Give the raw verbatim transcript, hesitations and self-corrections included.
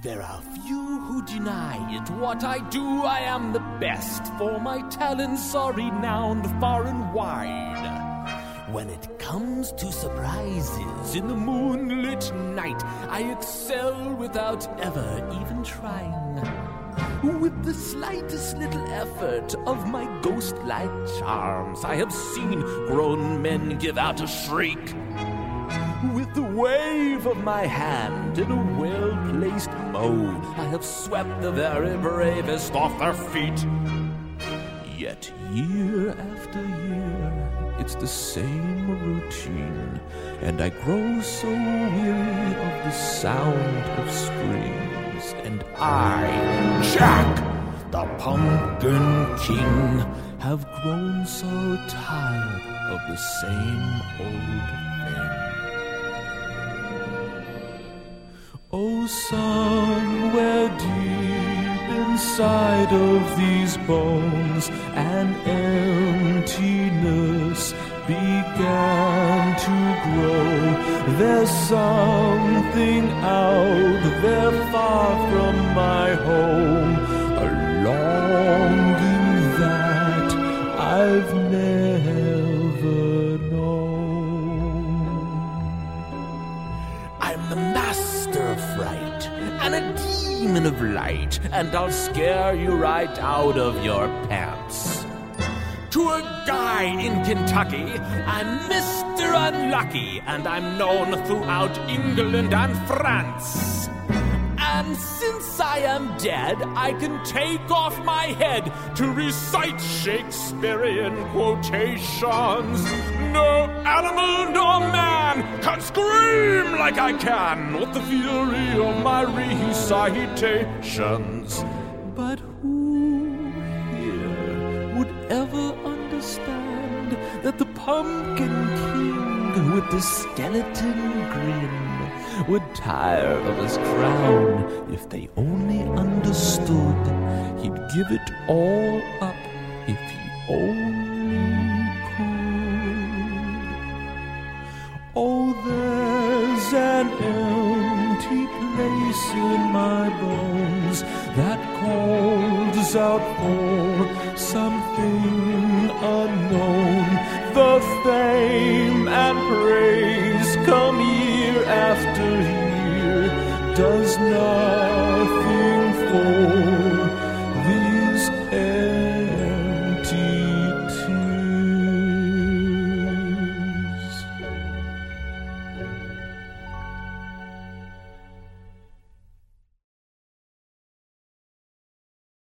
There are few who deny it. What I do, I am the best, for my talents are renowned far and wide. When it comes to surprises in the moonlit night, I excel without ever even trying. With the slightest little effort of my ghost-like charms, I have seen grown men give out a shriek. With the wave of my hand in a well-placed mode, I have swept the very bravest off their feet. Yet year after year, it's the same routine, and I grow so weary of the sound of screams. And I, Jack, the Pumpkin King, have grown so tired of the same old thing. Oh, somewhere deep inside of these bones, an emptiness began to grow. There's something out there far from my home, a longing that I've never known. I'm the master of fright and a demon of light, and I'll scare you right out of your pants. To a guy in Kentucky, I'm Mister Unlucky, and I'm known throughout England and France. And since I am dead, I can take off my head to recite Shakespearean quotations. No animal nor man can scream like I can with the fury of my recitations. But who here would ever understand that the Pumpkin King with the skeleton grin would tire of his crown if they only understood he'd give it all up if he only could? Oh, there's an empty place in my bones that calls out for something unknown. The fame and praise come year after year does not